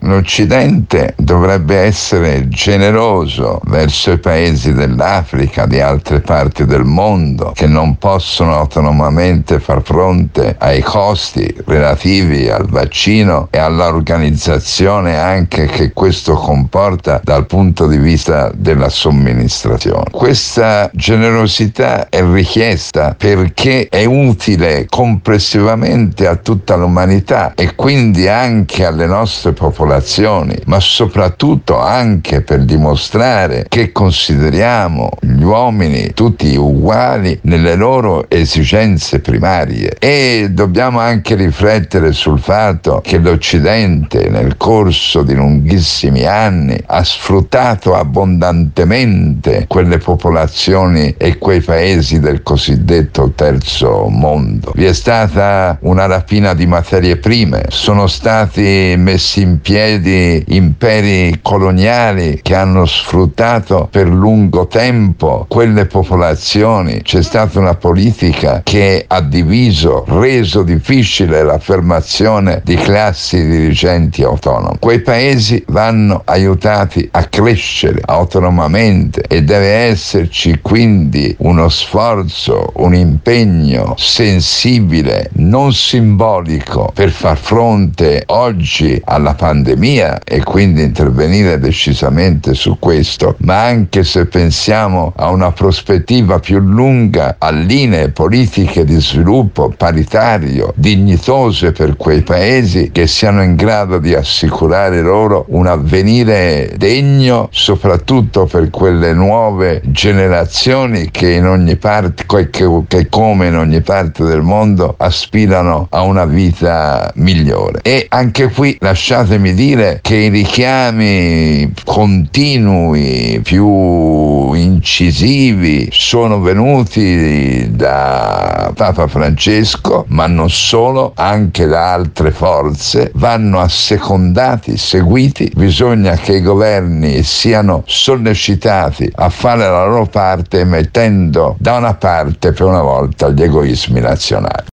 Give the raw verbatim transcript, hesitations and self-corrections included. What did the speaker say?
l'Occidente dovrebbe essere generoso verso i paesi dell'Africa, di altre parti del mondo, che non possono autonomamente far fronte ai costi relativi al vaccino e all'organizzazione anche che questo comporta dal punto di vista della somministrazione. Questa generosità è richiesta perché è utile complessivamente a tutta l'umanità e quindi anche alle nostre popolazioni, ma soprattutto anche per dimostrare che consideriamo gli uomini tutti uguali nelle loro esigenze primarie. E dobbiamo anche riflettere sul fatto che l'Occidente nel corso di lunghissimi anni ha sfruttato abbondantemente quelle popolazioni e quei paesi del cosiddetto terzo mondo. Vi è stata una rapina di materie prime, sono stati messi in piedi imperi coloniali che hanno sfruttato per lungo tempo quelle popolazioni, c'è stata una politica che ha diviso, reso difficile l'affermazione di classi dirigenti autonome. Quei paesi vanno aiutati a crescere autonomamente e deve esserci quindi uno sforzo, un impegno sensibile, non simbolico, per far fronte oggi alla pandemia e quindi intervenire decisamente su questo, ma anche se pensiamo a una prospettiva più lunga, a linee politiche di sviluppo paritario, dignitose per quei paesi che siano in grado di assicurare loro un avvenire degno, soprattutto per quelle nuove generazioni che in ogni parte, che, che come in ogni parte del mondo aspirano a una vita migliore. E anche qui lasciatemi dire che i richiami continui, più incisivi, sono venuti da Papa Francesco, ma non solo, anche da altre forze, vanno assecondati, seguiti. Bisogna che i governi siano sollecitati a fare la loro parte, mettendo da una parte per una volta gli egoismi nazionali.